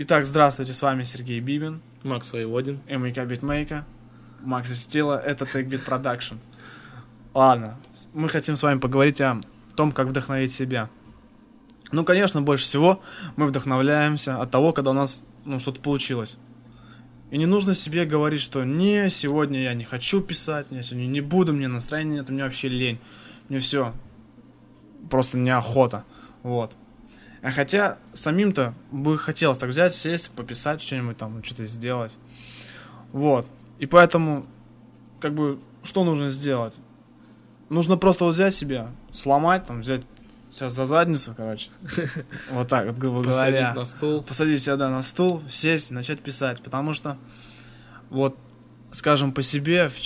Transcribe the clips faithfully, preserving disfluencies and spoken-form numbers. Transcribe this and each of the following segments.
Итак, здравствуйте, с вами Сергей Бибин, Макс Воеводин, эм эй ка Beatmaker, Макс Стила, это TechBeat Production. Ладно, мы хотим с вами поговорить о том, как вдохновить себя. Ну, конечно, больше всего мы вдохновляемся от того, когда у нас ну, что-то получилось. И не нужно себе говорить, что не, сегодня я не хочу писать, я сегодня не буду, мне настроения нет, мне вообще лень, мне все, просто неохота, вот. А хотя самим-то бы хотелось так взять, сесть, пописать что-нибудь там, что-то сделать. Вот. И поэтому, как бы, что нужно сделать? Нужно просто вот взять себя, сломать, там, взять себя за задницу, короче. Вот так вот, грубо говоря. посадить на стул. Посадить себя, да, на стул, сесть, начать писать. Потому что, вот, скажем по себе, в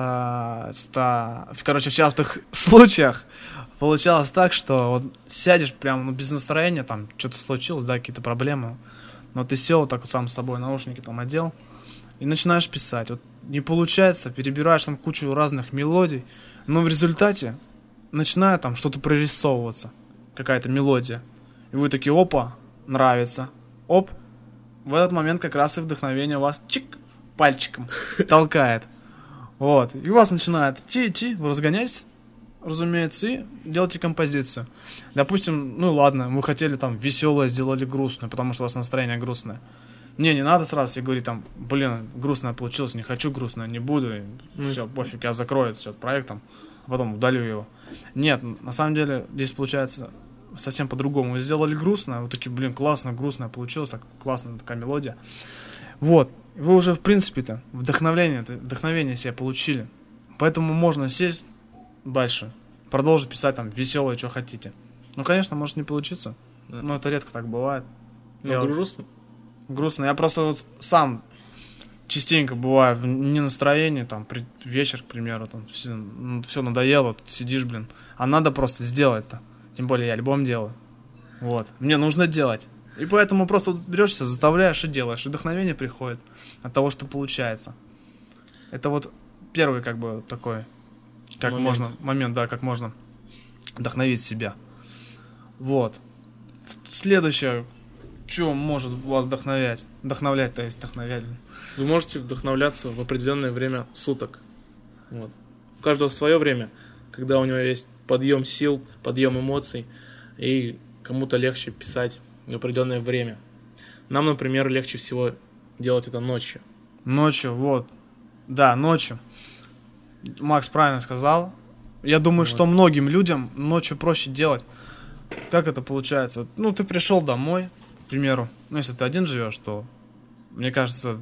часто, короче, в частых случаях получалось так, что вот сядешь прям ну, без настроения, там что-то случилось, да, какие-то проблемы. Но ты сел вот так вот сам с собой, наушники там одел и начинаешь писать. Вот не получается, перебираешь там кучу разных мелодий, но в результате начинает там что-то прорисовываться, какая-то мелодия. И вы такие, опа, нравится. Оп, в этот момент как раз и вдохновение вас чик, пальчиком толкает. Вот, и у вас начинает идти, идти, вы разгоняетесь, разумеется, и делайте композицию. Допустим, ну ладно, вы хотели там веселое, сделали грустное, потому что у вас настроение грустное. Не, не надо сразу себе говорить там, блин, грустное получилось, не хочу грустное, не буду, и mm. все, пофиг, я закрою этот сейчас проектом, а потом удалю его. Нет, на самом деле здесь получается совсем по-другому. Вы сделали грустное, вы такие, блин, классно, грустное получилось, так классная такая мелодия. Вот, вы уже в принципе-то вдохновение, вдохновение себе получили, поэтому можно сесть дальше, продолжить писать там веселое, что хотите. Ну, конечно, может не получиться, да. Но это редко так бывает. Ну, я грустно. Грустно. Я просто вот сам частенько бываю в ненастроении, там, при, вечер, к примеру, там, все, ну, все надоело, вот, сидишь, блин, а надо просто сделать-то. Тем более я альбом делаю. Вот. Мне нужно делать. И поэтому просто вот берешься, заставляешь и делаешь. И вдохновение приходит от того, что получается. Это вот первый, как бы, такой, как момент. можно, момент, да, как можно вдохновить себя. Вот. Следующее, что может вас вдохновлять? Вдохновлять, то есть вдохновлять. Вы можете вдохновляться в определенное время суток. Вот. У каждого свое время, когда у него есть подъем сил, подъем эмоций, и кому-то легче писать в определенное время. Нам, например, легче всего делать это ночью. Ночью, вот. Да, ночью. Макс правильно сказал. Я думаю, вот. Что многим людям ночью проще делать. Как это получается? Ну, ты пришел домой, к примеру. Ну, если ты один живешь, то, мне кажется,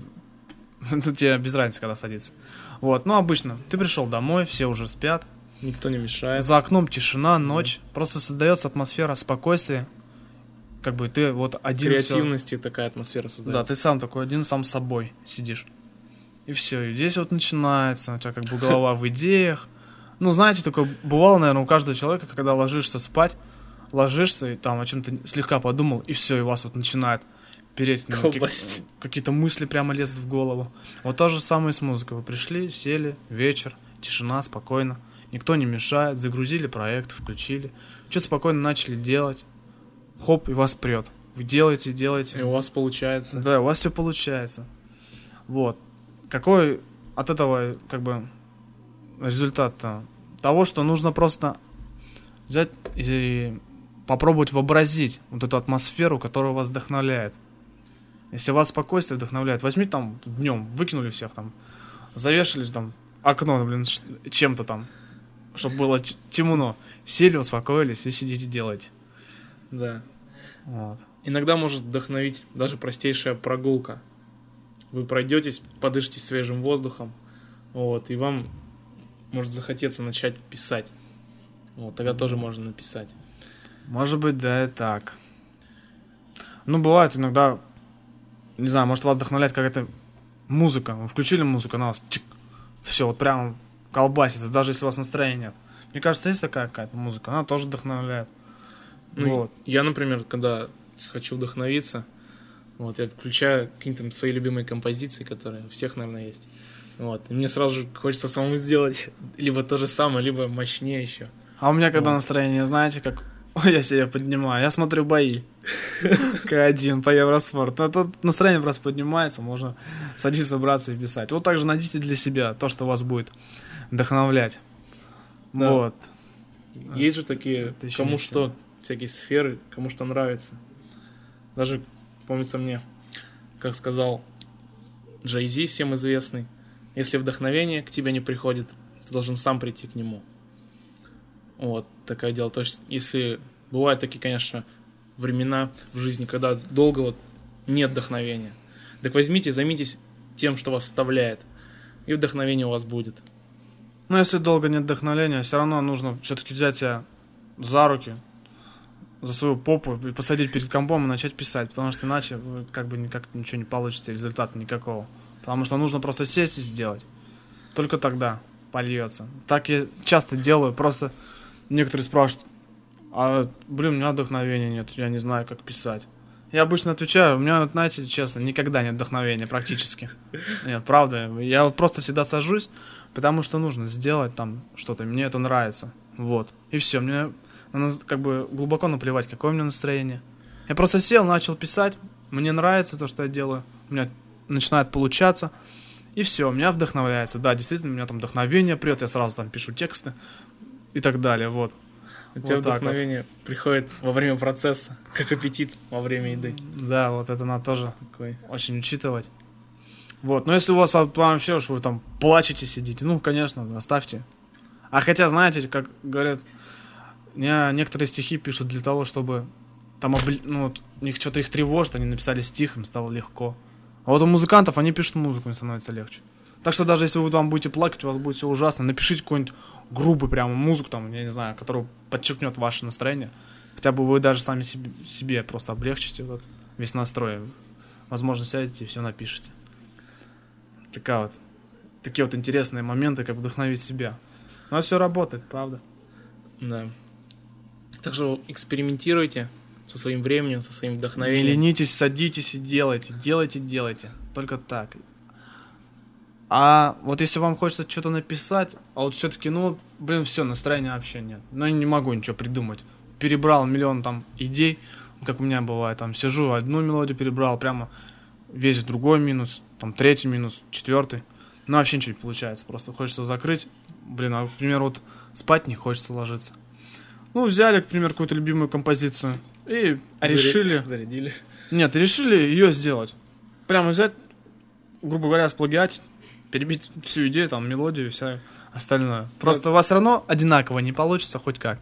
тебе без разницы, когда садиться. Вот, ну, обычно ты пришел домой, все уже спят. Никто не мешает. За окном тишина, ночь. Да. Просто создается атмосфера спокойствия. Как бы ты вот один... Креативности всё... такая атмосфера создается. Да, ты сам такой один, сам с собой сидишь. И все, и здесь вот начинается, у тебя как бы голова в идеях. Ну, знаете, такое бывало, наверное, у каждого человека, когда ложишься спать, ложишься и там о чем-то слегка подумал, и все, и у вас вот начинает переть ну, какие- какие-то мысли прямо лезут в голову. Вот то же самое с музыкой. Вы пришли, сели, вечер, тишина, спокойно. Никто не мешает, загрузили проект, включили. Что-то спокойно начали делать. Хоп, и вас прет. Вы делаете, делаете. И у вас получается. Да, у вас все получается. Вот. Какой от этого, как бы, результат-то? Того, что нужно просто взять и попробовать вообразить вот эту атмосферу, которая вас вдохновляет. Если вас спокойствие вдохновляет, возьмите там днем, выкинули всех там, завешали там окно, блин, чем-то там, чтобы было темно. Сели, успокоились и сидите делаете. Да. Вот. Иногда может вдохновить даже простейшая прогулка. Вы пройдетесь, подышите свежим воздухом, вот, и вам может захотеться начать писать. Вот, тогда тоже можно написать. Может быть, да, и так. Ну, бывает иногда, не знаю, может вас вдохновляет какая-то музыка. Вы включили музыку, она вас чик, все, вот прям колбасится, даже если у вас настроения нет. Мне кажется, есть такая какая-то музыка, она тоже вдохновляет. Ну, вот. Я, например, когда хочу вдохновиться, вот, я включаю какие-то свои любимые композиции, которые у всех, наверное, есть. Вот, и мне сразу же хочется самому сделать либо то же самое, либо мощнее еще. А у меня когда вот. настроение, знаете, как Ой, я себя поднимаю. Я смотрю бои. К один по Евроспорт. А тут настроение просто поднимается, можно садиться, браться и писать. Вот так же найдите для себя то, что вас будет вдохновлять. Да. Вот. Есть же такие, Это еще кому не что, всякие сферы, кому что нравится. Даже, помнится мне, как сказал Джей Зи, всем известный, если вдохновение к тебе не приходит, ты должен сам прийти к нему. Вот, такое дело. То есть, если бывают такие, конечно, времена в жизни, когда долго вот нет вдохновения, так возьмите, займитесь тем, что вас вставляет, и вдохновение у вас будет. Но если долго нет вдохновения, все равно нужно все-таки взять себя за руки, за свою попу и посадить перед компом и начать писать, потому что иначе вы как бы никак ничего не получится, результата никакого. Потому что нужно просто сесть и сделать. Только тогда польется. Так я часто делаю, просто некоторые спрашивают, а, блин, у меня вдохновения нет, я не знаю, как писать. Я обычно отвечаю, у меня, знаете, честно, никогда нет вдохновения практически. Нет, правда, я вот просто всегда сажусь, потому что нужно сделать там что-то, мне это нравится. Вот, и все, мне как бы глубоко наплевать, какое у меня настроение. Я просто сел, начал писать, мне нравится то, что я делаю, у меня начинает получаться, и все, меня вдохновляется. Да, действительно, у меня там вдохновение прет, я сразу там пишу тексты и так далее, вот. У тебя Вот так вдохновение вот приходит во время процесса, как аппетит во время еды. Да, вот это надо тоже Такой. очень учитывать. Вот, но если у вас вот вообще уж вы там плачете, сидите, ну, конечно, оставьте. А хотя, знаете, как говорят, не, некоторые стихи пишут для того, чтобы там, обли... ну, вот, у них что-то их тревожит, они написали стих, им стало легко. А вот у музыкантов, они пишут музыку, им становится легче. Так что даже если вы там будете плакать, у вас будет все ужасно, напишите какую-нибудь грубую прямо музыку, там, я не знаю, которая подчеркнет ваше настроение. Хотя бы вы даже сами себе, себе просто облегчите вот весь настрой. Возможно, сядете и все напишите. Такая вот, такие вот интересные моменты, как вдохновить себя. Но все работает, правда. Да. Так что экспериментируйте со своим временем, со своим вдохновением. Не ленитесь, садитесь и делайте, делайте, делайте. Только так. А вот если вам хочется что-то написать, а вот все-таки, ну, блин, все, настроения вообще нет. Ну, не могу ничего придумать. Перебрал миллион там идей, как у меня бывает, там сижу, одну мелодию перебрал, прямо весь в другой минус, там третий минус, четвертый. Ну, вообще ничего не получается, просто хочется закрыть. Блин, а, к примеру, вот спать не хочется ложиться. Ну, взяли, к примеру, какую-то любимую композицию и решили... Зарядили. Нет, решили ее сделать. Прямо взять, грубо говоря, сплагиатить, перебить всю идею, там, мелодию и все остальное. Просто у вас все равно одинаково не получится, хоть как.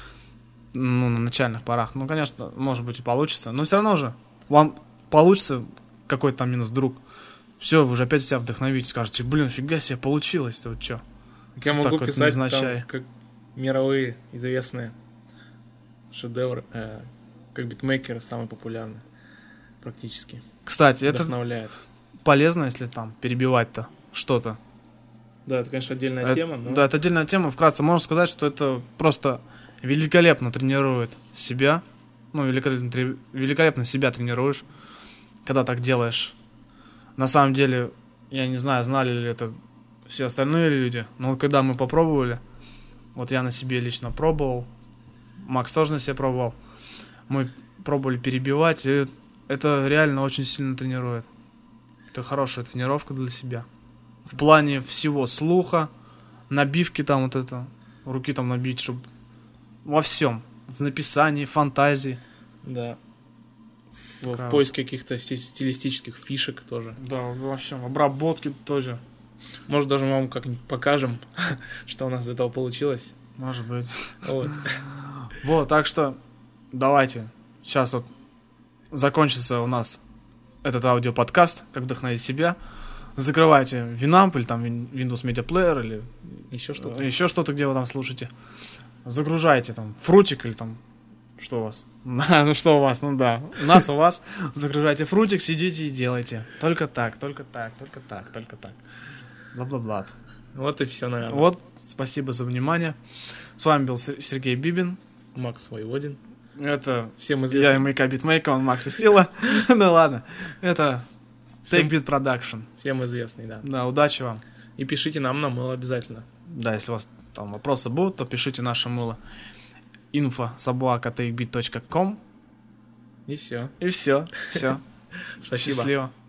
Ну, на начальных порах. Ну, конечно, может быть и получится. Но все равно же вам получится какой-то там минус вдруг. Все, вы уже опять себя вдохновите, скажете, блин, фига себе, получилось-то, вот что. Я могу Так вот писать там, невзначай. как мировые известные шедевры, э, как битмейкеры, самые популярные практически. Кстати, это Вдохновляет. полезно, если там перебивать-то что-то. Да, это, конечно, отдельная Это- тема, но Да, это отдельная тема. Вкратце можно сказать, что это просто великолепно тренирует себя. Ну, великолепно, тре- великолепно себя тренируешь, когда так делаешь. На самом деле, я не знаю, знали ли это все остальные люди, но вот когда мы попробовали, вот я на себе лично пробовал, Макс тоже на себе пробовал, мы пробовали перебивать, и это реально очень сильно тренирует. Это хорошая тренировка для себя. В плане всего слуха, набивки там вот это, руки там набить, чтобы во всем, в написании, фантазии. да. В, в Как? поиске каких-то сти- стилистических фишек тоже. Да, во всем, обработки тоже, Может, даже мы вам как-нибудь покажем, что у нас из этого получилось. может быть. Вот. Вот, так что давайте, сейчас вот закончится у нас этот аудиоподкаст, как вдохновить себя. Закрывайте Winamp или там Windows Media Player или Еще что-то. еще что-то, где вы там слушаете. Загружайте там фрутик или там что у вас? Ну что у вас? Ну да. У нас, у вас. Загружайте фрутик, сидите и делайте. Только так, только так, только так, только так. Бла-бла-бла. Вот и все, наверное. Вот, спасибо за внимание. С вами был Сер- Сергей Бибин. Макс Воеводин. Это Всем я и известно. Мейка Битмейка, он Макс и Стила. Ну ладно. Это Take Всем, Beat Production. всем известный, да. Да, удачи вам. И пишите нам на мыло обязательно. Да, если у вас там вопросы будут, то пишите наше мыло. инфо собака тейкбит точка ком. И все. И все. Все. Спасибо. Счастливо.